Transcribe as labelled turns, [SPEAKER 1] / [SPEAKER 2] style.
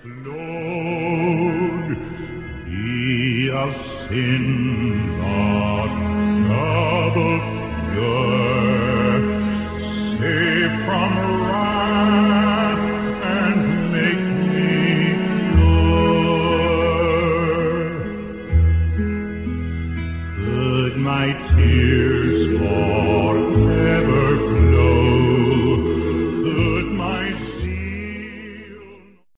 [SPEAKER 1] Lord, be a sin not troubled pure, save from wrath and make me pure. Could my tears for